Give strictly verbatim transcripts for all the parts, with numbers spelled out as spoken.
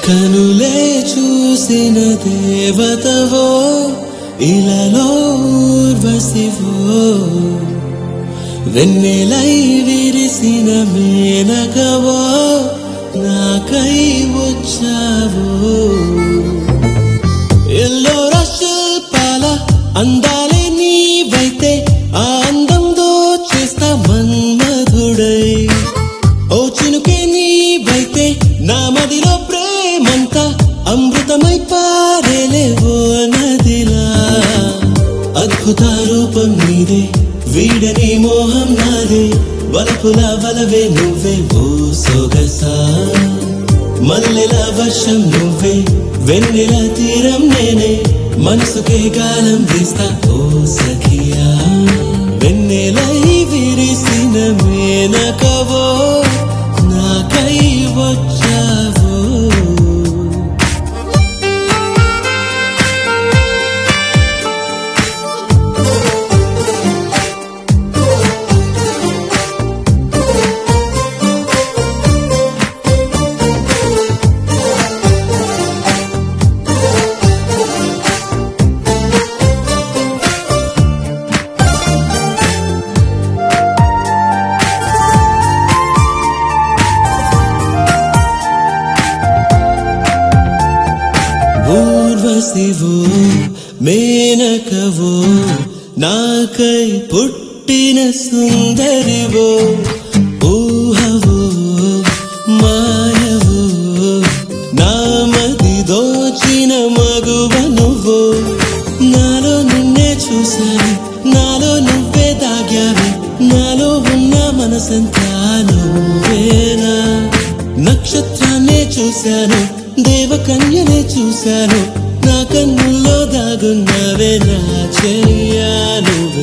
కనులే చూసిన దేవతవో ఇలలో ఊర్వశివో వెన్నెలై విరిసిన మేనకవో నాకై వచ్చావో ఎల్లోరా శిల్పాల అందాలే నీవైతే ఆ అందంతో చేస్తా మన్మధుడై ఓ చినుకే నీవైతే నా మదిలో ప్రేమంతా అమృతమై పారేలేవో నదిలా అద్భుత రూపం నీదే వీడని మోహం నాదే వలపుల వలవే నువ్వే ఓ సొగసా మల్లెల వర్షం నువ్వే వెన్నెల తీరం నేనే మనసుకే గాలం వేస్తా ఓ సఖియా వెన్నెలై విరిసిన మేనకవో నాకై వచ్చావో ఊర్వశివో మేనకవో నాకై పుట్టిన సుందరివో ఊహవో మాయవో నామది దోచిన మగువనువో నాలో నిన్నే చూశాను నాలో నువ్వే దాగావే నాలో ఉన్న మనసంతా నువ్వేనా నక్షత్రాన్నే చూశాను దేవకన్యనే చూశాను నా కన్నుల్లో దాగున్నవే నా చెయ్యా నువ్వే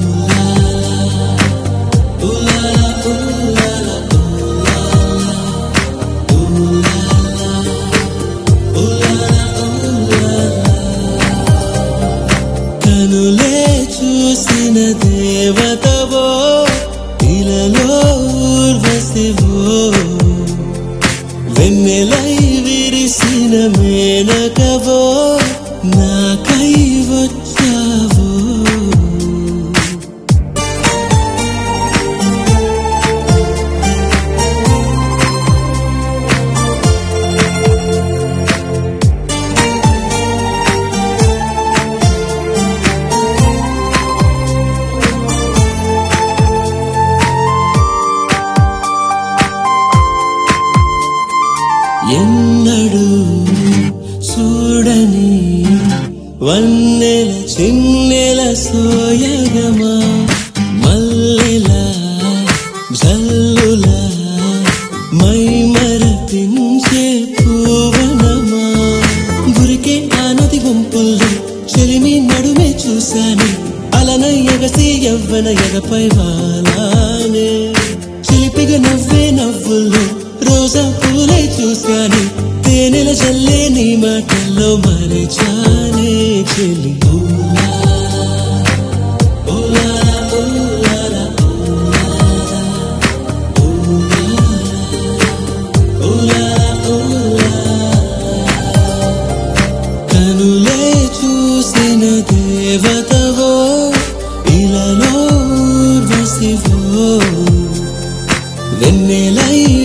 కనులే చూసిన దేవతవో ఇలలో ఊర్వశివో వెన్నెలై విరిసిన మేనకవో నాకై వచ్చావో ఎన్నడూ చూడని వన్నెల చిన్నెల సోయగమా మల్లెలా జల్లులా మై మరపించే పూవనమా గురికే ఆ నది వంపుల్లో చెలిమి నడుమే చూశాను అలన ఎగసి యవ్వన ఎగపై వాలానే చిలిపిగా నవ్వే నవ్వుల్లో రోజా పూలై చూశాను తేనెల జల్లే నీ మాటల్లో మరిచానే చెలి కనులే చూసిన దేవతవో ఇలలో ఊర్వశివో వెన్నెలై